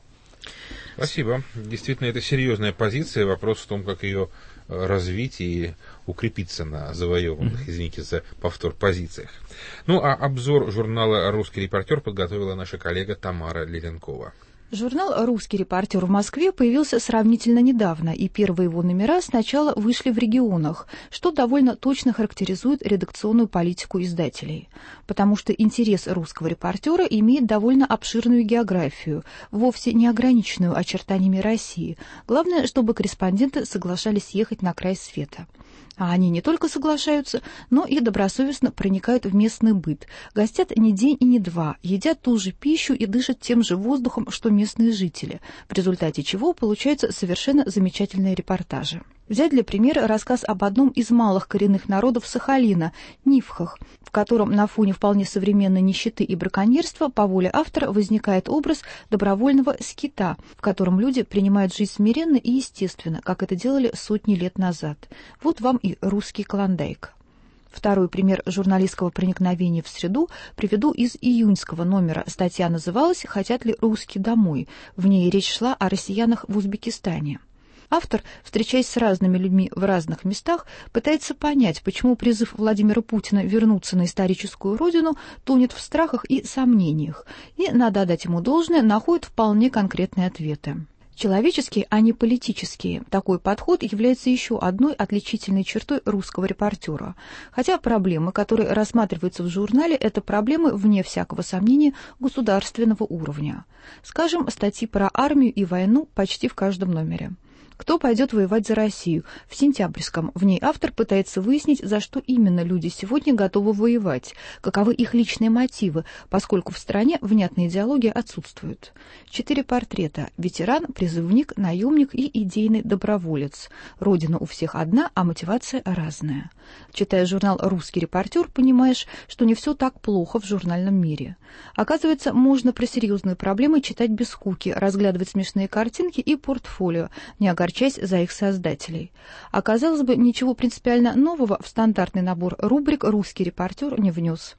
Спасибо. Действительно, это серьезная позиция. Вопрос в том, как ее развить и укрепиться на завоеванных, извините за повтор, позициях. Ну, а обзор журнала «Русский репортер» подготовила наша коллега Тамара Леленкова. Журнал «Русский репортер» в Москве появился сравнительно недавно, и первые его номера сначала вышли в регионах, что довольно точно характеризует редакционную политику издателей. Потому что интерес русского репортера имеет довольно обширную географию, вовсе не ограниченную очертаниями России. Главное, чтобы корреспонденты соглашались ехать на край света. А они не только соглашаются, но и добросовестно проникают в местный быт, гостят не день и не два, едят ту же пищу и дышат тем же воздухом, что местные жители, в результате чего получаются совершенно замечательные репортажи. Взять для примера рассказ об одном из малых коренных народов Сахалина – Нивхах, в котором на фоне вполне современной нищеты и браконьерства по воле автора возникает образ добровольного скита, в котором люди принимают жизнь смиренно и естественно, как это делали сотни лет назад. Вот вам и русский клондайк. Второй пример журналистского проникновения в среду приведу из июньского номера. Статья называлась «Хотят ли русские домой?». В ней речь шла о россиянах в Узбекистане. Автор, встречаясь с разными людьми в разных местах, пытается понять, почему призыв Владимира Путина вернуться на историческую родину тонет в страхах и сомнениях, и, надо отдать ему должное, находит вполне конкретные ответы. Человеческие, а не политические. Такой подход является еще одной отличительной чертой русского репортера. Хотя проблемы, которые рассматриваются в журнале, это проблемы, вне всякого сомнения, государственного уровня. Скажем, статьи про армию и войну почти в каждом номере. «Кто пойдет воевать за Россию?» В сентябрьском. В ней автор пытается выяснить, за что именно люди сегодня готовы воевать, каковы их личные мотивы, поскольку в стране внятная идеология отсутствует. 4 портрета. Ветеран, призывник, наемник и идейный доброволец. Родина у всех одна, а мотивация разная. Читая журнал «Русский репортер», понимаешь, что не все так плохо в журнальном мире. Оказывается, можно про серьезные проблемы читать без скуки, разглядывать смешные картинки и портфолио, не огорчаясь за их создателей. А казалось бы, ничего принципиально нового в стандартный набор рубрик «Русский репортер» не внес.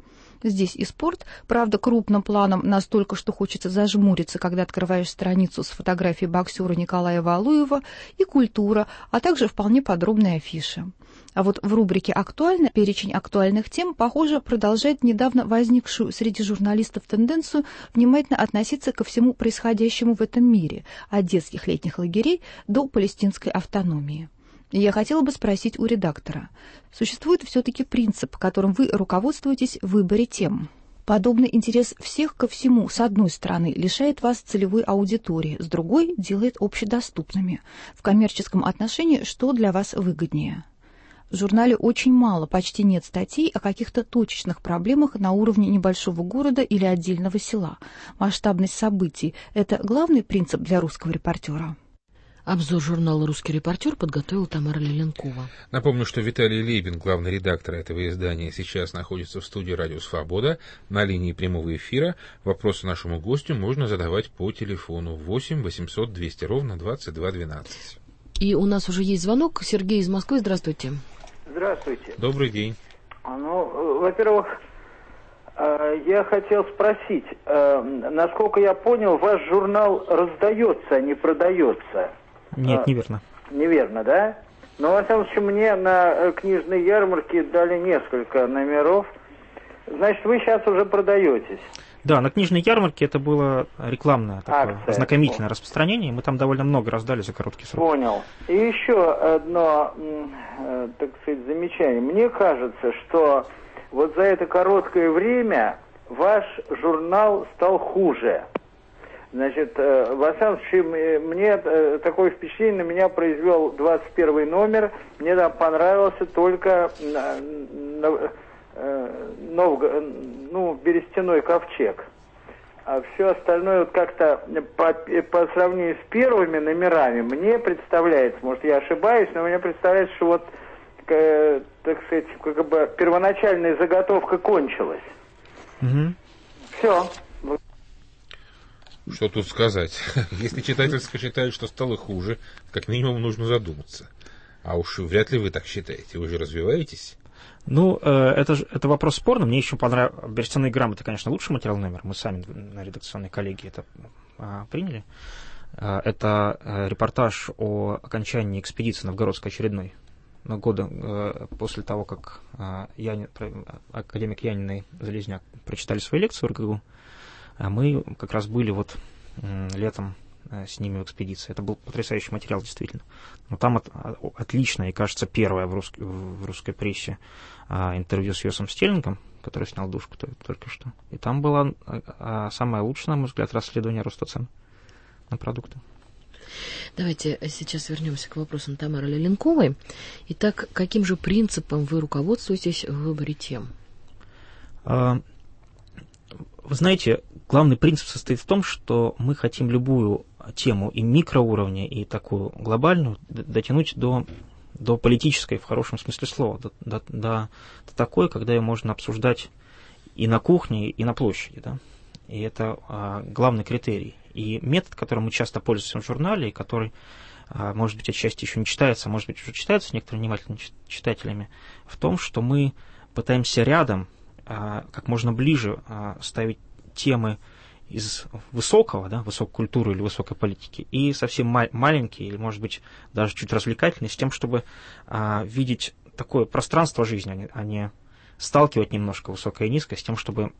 Здесь и спорт, правда, крупным планом настолько, что хочется зажмуриться, когда открываешь страницу с фотографией боксера Николая Валуева, и культура, а также вполне подробные афиши. А вот в рубрике «Актуально» перечень актуальных тем, похоже, продолжает недавно возникшую среди журналистов тенденцию внимательно относиться ко всему происходящему в этом мире, от детских летних лагерей до палестинской автономии. Я хотела бы спросить у редактора, существует все-таки принцип, которым вы руководствуетесь в выборе тем? Подобный интерес всех ко всему, с одной стороны, лишает вас целевой аудитории, с другой – делает общедоступными. В коммерческом отношении что для вас выгоднее? В журнале очень мало, почти нет статей о каких-то точечных проблемах на уровне небольшого города или отдельного села. Масштабность событий – это главный принцип для русского репортера. Обзор журнала «Русский репортер» подготовила Тамара Лиленкова. Напомню, что Виталий Лейбин, главный редактор этого издания, сейчас находится в студии «Радио Свобода» на линии прямого эфира. Вопросы нашему гостю можно задавать по телефону 8 800 200 ровно 22 12. И у нас уже есть звонок. Сергей из Москвы. Здравствуйте. Здравствуйте. Добрый день. Ну, во-первых, я хотел спросить, насколько я понял, ваш журнал раздается, а не продается. Нет, неверно. Неверно, да? Но, во всяком случае, мне на книжной ярмарке дали несколько номеров. Значит, вы сейчас уже продаетесь. Да, на книжной ярмарке это было рекламное такое ознакомительное распространение. Мы там довольно много раздали за короткий срок. Понял. И еще одно, так сказать, замечание. Мне кажется, что вот за это короткое время ваш журнал стал хуже. Значит, во всяком случае, мне такое впечатление на меня произвел 21 номер. Мне там понравился только берестяной ковчег. А все остальное вот как-то по сравнению с первыми номерами мне представляется, может я ошибаюсь, но мне представляется, что вот, так сказать, как бы первоначальная заготовка кончилась. Угу. Все. Что тут сказать? Если читатель считает, что стало хуже, как минимум нужно задуматься. А уж вряд ли вы так считаете. Вы же развиваетесь. Ну, это вопрос спорный. Мне еще понравилось. «Берестяные грамоты», конечно, лучший материал номер. Мы сами на редакционной коллегии это приняли. Это репортаж о окончании экспедиции новгородской очередной. Года после того, как академик Янин и Залезняк прочитали свои лекции в РГГУ, мы как раз были вот летом с ними в экспедиции. Это был потрясающий материал, действительно. Но там отличное, и, кажется, первое в русской прессе интервью с Йосом Стерлингом, который снял «Душку» только что. И там было самое лучшее, на мой взгляд, расследование роста цен на продукты. Давайте сейчас вернемся к вопросам Тамары Лиленковой. Итак, каким же принципом вы руководствуетесь в выборе тем? Вы знаете, главный принцип состоит в том, что мы хотим любую тему и микроуровня, и такую глобальную дотянуть до политической, в хорошем смысле слова, до такой, когда ее можно обсуждать и на кухне, и на площади. Да? И это главный критерий. И метод, которым мы часто пользуемся в журнале, и который, может быть, отчасти еще не читается, может быть, уже читается некоторыми внимательными читателями, в том, что мы пытаемся рядом, как можно ближе ставить темы из высокого, да, высокой культуры или высокой политики, и совсем маленькие, или, может быть, даже чуть развлекательные, с тем, чтобы видеть такое пространство жизни, а не сталкивать немножко высокое и низкое, с тем, чтобы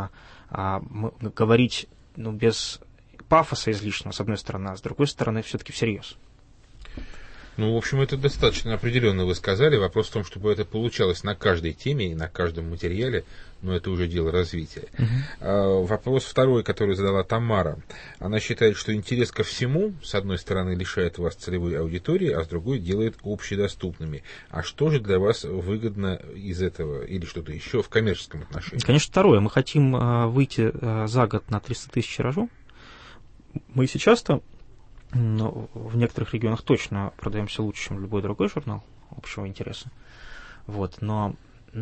говорить без пафоса излишнего, с одной стороны, а с другой стороны, все-таки всерьез. Ну, в общем, это достаточно определенно вы сказали. Вопрос в том, чтобы это получалось на каждой теме и на каждом материале, но это уже дело развития. Вопрос второй, который задала Тамара. Она считает, что интерес ко всему, с одной стороны, лишает вас целевой аудитории, а с другой делает общедоступными. А что же для вас выгодно из этого или что-то еще в коммерческом отношении? Конечно, второе. Мы хотим выйти за год на 300 тысяч тиражу. Мы сейчас-то в некоторых регионах точно продаемся лучше, чем любой другой журнал общего интереса. Вот. Но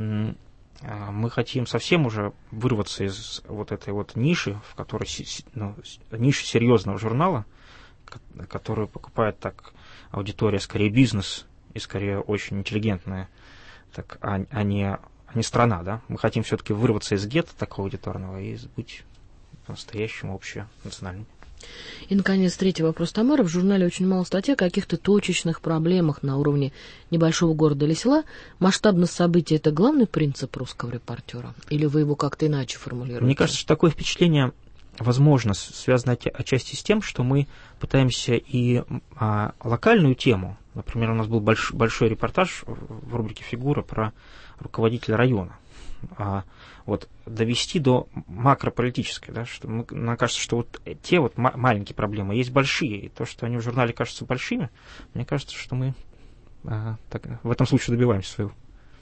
мы хотим совсем уже вырваться из вот этой вот ниши, в которой ниши серьезного журнала, которую покупает так аудитория, скорее бизнес и скорее очень интеллигентная, так, а не не страна, да. Мы хотим все-таки вырваться из гетто такого аудиторного и быть по-настоящему общенациональным. И, наконец, третий вопрос Тамары. В журнале очень мало статей о каких-то точечных проблемах на уровне небольшого города или села. Масштабность событий — это главный принцип русского репортера? Или вы его как-то иначе формулируете? Мне кажется, что такое впечатление, возможно, связано отчасти с тем, что мы пытаемся и локальную тему, например, у нас был большой репортаж в рубрике «Фигура» про руководителя района, вот, довести до макрополитической, да, что нам кажется, что вот те вот маленькие проблемы есть большие, и то, что они в журнале кажутся большими, мне кажется, что мы в этом случае добиваемся своего.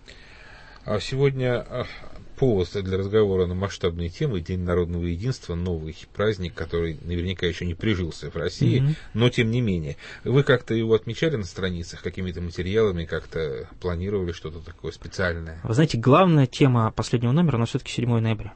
А сегодня повод для разговора на масштабные темы — День народного единства, новый праздник, который наверняка еще не прижился в России, но тем не менее. Вы как-то его отмечали на страницах, какими-то материалами, как-то планировали что-то такое специальное? Вы знаете, главная тема последнего номера, она все-таки 7 ноября.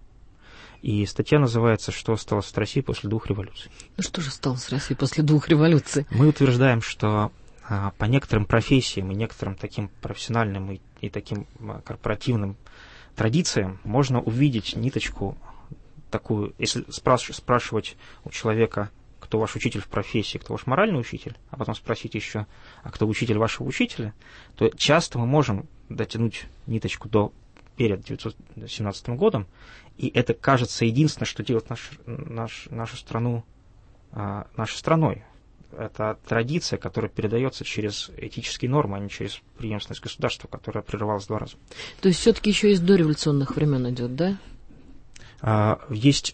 И статья называется «Что осталось от России после 2 революций». Ну что же осталось в России после 2 революций? Мы утверждаем, что по некоторым профессиям и некоторым таким профессиональным и таким корпоративным традициям можно увидеть ниточку такую, если спрашивать у человека, кто ваш учитель в профессии, кто ваш моральный учитель, а потом спросить еще, а кто учитель вашего учителя, то часто мы можем дотянуть ниточку перед 1917 годом, и это кажется единственное, что делает нашу страну нашей страной. Это традиция, которая передается через этические нормы, а не через преемственность государства, которая прерывалась 2 раза. То есть все-таки еще из дореволюционных времен идет, да? Есть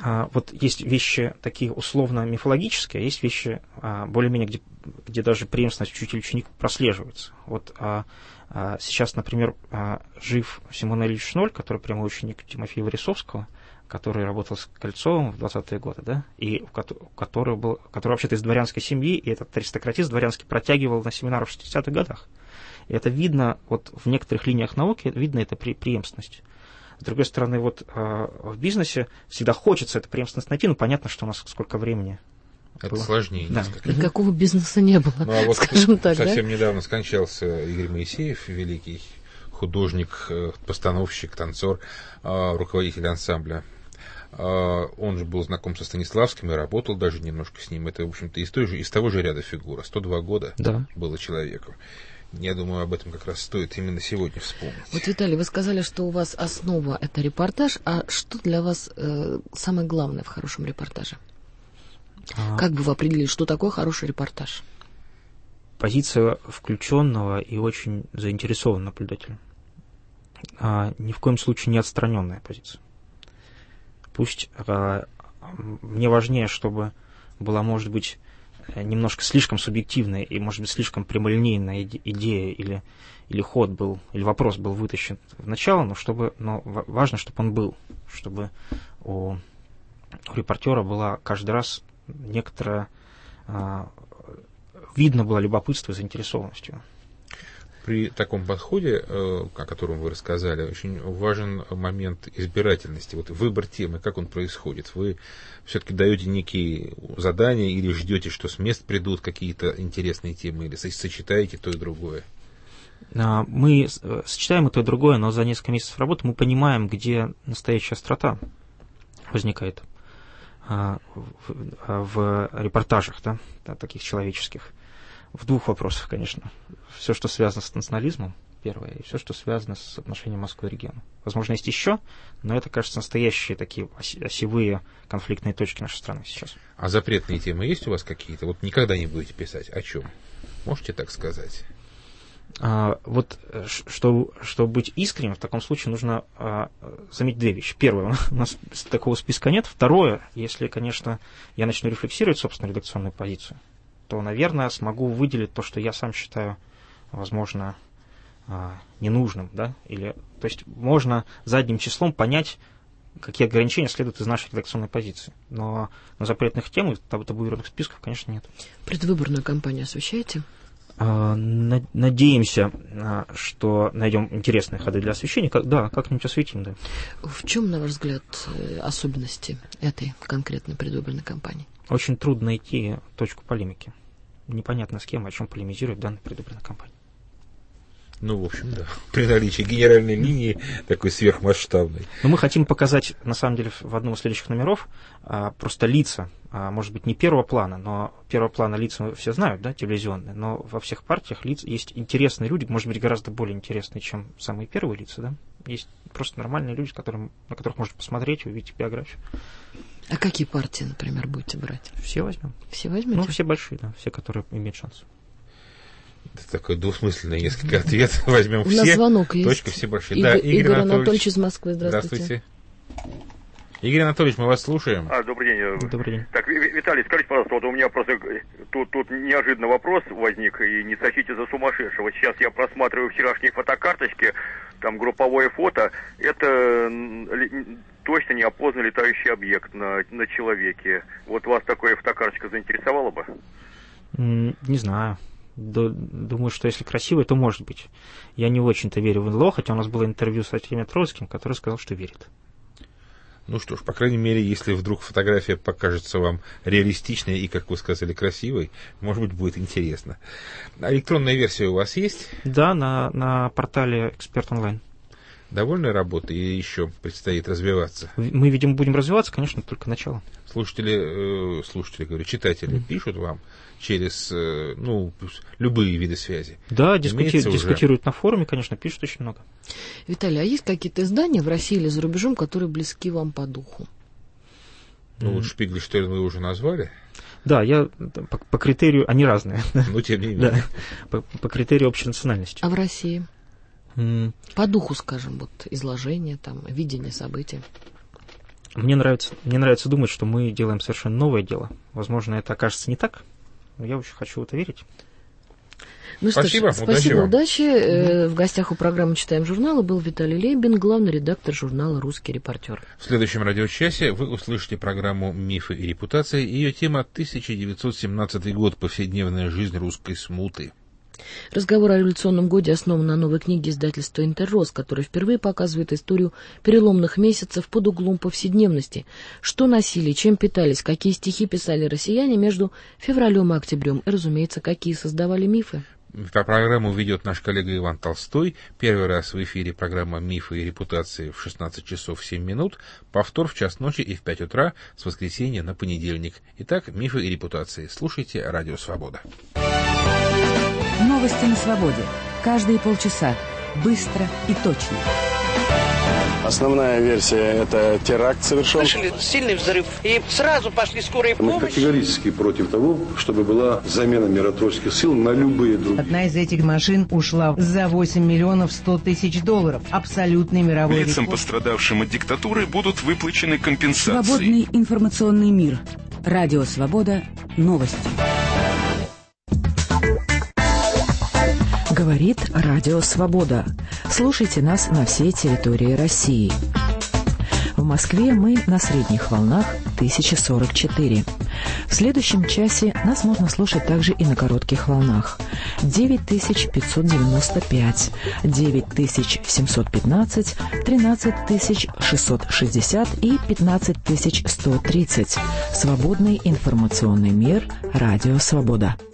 вещи такие условно-мифологические, а есть вещи более-менее, где даже преемственность учитель-ученик прослеживается. Вот сейчас, например, жив Симон Ильич Шноль, который прямой ученик Тимофея Варисовского, который работал с Кольцовым в 20-е годы, да, и который вообще-то из дворянской семьи, и этот аристократист дворянский протягивал на семинары в 60-х годах. И это видно, вот в некоторых линиях науки, видно это преемственность. С другой стороны, вот в бизнесе всегда хочется эту преемственность найти, но понятно, что у нас сколько времени. Это было сложнее. Да. Никакого бизнеса не было, вот скажем так, совсем недавно скончался Игорь Моисеев, великий художник, постановщик, танцор, руководитель ансамбля. Он же был знаком со Станиславским и работал даже немножко с ним. Это, в общем-то, из того же ряда фигура. 102 года было человеку. Я думаю, об этом как раз стоит именно сегодня вспомнить. Вот, Виталий, вы сказали, что у вас основа — это репортаж. А что для вас самое главное в хорошем репортаже? Как бы вы определили, что такое хороший репортаж? Позиция включенного и очень заинтересованного наблюдателя. Ни в коем случае не отстраненная позиция. Пусть мне важнее, чтобы была, может быть, немножко слишком субъективная и, может быть, слишком прямолинейная идея или ход был, или вопрос был вытащен в начало, но важно, чтобы он был, чтобы у репортера была каждый раз некоторая, видно было любопытство и заинтересованность. При таком подходе, о котором вы рассказали, очень важен момент избирательности. Вот выбор темы, как он происходит? Вы все-таки даете некие задания или ждете, что с мест придут какие-то интересные темы, или сочетаете то и другое? Мы сочетаем и то и другое, но за несколько месяцев работы мы понимаем, где настоящая острота возникает в репортажах, да, таких человеческих. В 2 вопросах, конечно. Все, что связано с национализмом, первое, и все, что связано с отношением Москвы и региона. Возможно, есть еще, но это, кажется, настоящие такие осевые конфликтные точки нашей страны сейчас. А запретные темы есть у вас какие-то? Вот никогда не будете писать. О чем? Можете так сказать? Вот, чтобы быть искренним, в таком случае нужно заметить 2 вещи. Первое, у нас такого списка нет. Второе, если, конечно, я начну рефлексировать собственную редакционную позицию, то, наверное, смогу выделить то, что я сам считаю, возможно, ненужным, да, то есть можно задним числом понять, какие ограничения следуют из нашей редакционной позиции. Но запретных тем и табуированных списков, конечно, нет. Предвыборную кампанию освещаете? Надеемся, что найдем интересные ходы для освещения. Да, как-нибудь осветим, да. В чем, на ваш взгляд, особенности этой конкретной предвыборной кампании? Очень трудно найти точку полемики. Непонятно с кем, о чем полемизирует данная предвыборная кампания. Ну, в общем, да. При наличии генеральной линии такой сверхмасштабной. Но мы хотим показать, на самом деле, в одном из следующих номеров просто лица, может быть, не первого плана, но первого плана лица все знают, да, телевизионные, но во всех партиях лиц есть интересные люди, может быть, гораздо более интересные, чем самые первые лица, да. Есть просто нормальные люди, на которых можно посмотреть, увидеть биографию. А какие партии, например, будете брать? Все возьмем. Все возьмете? Ну, все большие, да, все, которые имеют шанс. Это такой двусмысленный несколько ответ. Возьмем все. У нас звонок есть. Точка, все большие. Да, Игорь Анатольевич из Москвы. Здравствуйте. Игорь Анатольевич, мы вас слушаем. Добрый день. Добрый день. Так, Виталий, скажите, пожалуйста, вот у меня просто тут неожиданно вопрос возник, и не сочтите за сумасшедшего. Сейчас я просматриваю вчерашние фотокарточки, там групповое фото. Это точно неопознанный летающий объект на человеке. Вот вас такая фотокарточка заинтересовала бы? Не знаю. Думаю, что если красивый, то может быть. Я не очень-то верю в НЛО, хотя у нас было интервью с Артемием Троицким, который сказал, что верит. Ну что ж, по крайней мере, если вдруг фотография покажется вам реалистичной и, как вы сказали, красивой, может быть, будет интересно. А электронная версия у вас есть? Да, на портале «Эксперт онлайн». Довольны работой или еще предстоит развиваться? Мы, видимо, будем развиваться, конечно, только начало. Читатели пишут вам через любые виды связи. Да, дискутируют на форуме, конечно, пишут очень много. Виталий, а есть какие-то издания в России или за рубежом, которые близки вам по духу? Шпигель-Штерн вы уже назвали? Да, я по критерию, они разные. Ну, тем не менее. Да, по критерию общенациональности. А в России? По духу, скажем, вот изложение, там, видение событий. Мне нравится думать, что мы делаем совершенно новое дело. Возможно, это окажется не так, но я очень хочу в это верить. Ну спасибо, что ж, спасибо, удачи. В гостях у программы «Читаем журналы» был Виталий Лейбин, главный редактор журнала «Русский репортер». В следующем радиочасе вы услышите программу «Мифы и репутации». Ее тема 1917 год. Повседневная жизнь русской смуты. Разговор о революционном годе основан на новой книге издательства «Интеррос», которая впервые показывает историю переломных месяцев под углом повседневности. Что носили, чем питались, какие стихи писали россияне между февралем и октябрем, и, разумеется, какие создавали мифы. Программу ведет наш коллега Иван Толстой. Первый раз в эфире программа «Мифы и репутации» в 16 часов 7 минут, повтор в час ночи и в 5 утра с воскресенья на понедельник. Итак, «Мифы и репутации». Слушайте «Радио Свобода». Новости на свободе. Каждые полчаса. Быстро и точно. Основная версия – это теракт совершен. Слышали сильный взрыв, и сразу пошли скорые помощи. Мы категорически против того, чтобы была замена миротворческих сил на любые другие. Одна из этих машин ушла за 8 миллионов 100 тысяч долларов. Абсолютный мировой рекорд. Лицам, пострадавшим от диктатуры, будут выплачены компенсации. Свободный информационный мир. Радио Свобода. Новости. Говорит Радио Свобода. Слушайте нас на всей территории России. В Москве мы на средних волнах 1044. В следующем часе нас можно слушать также и на коротких волнах 9595, 9715, 13660 и 15130. Свободный информационный мир. Радио Свобода.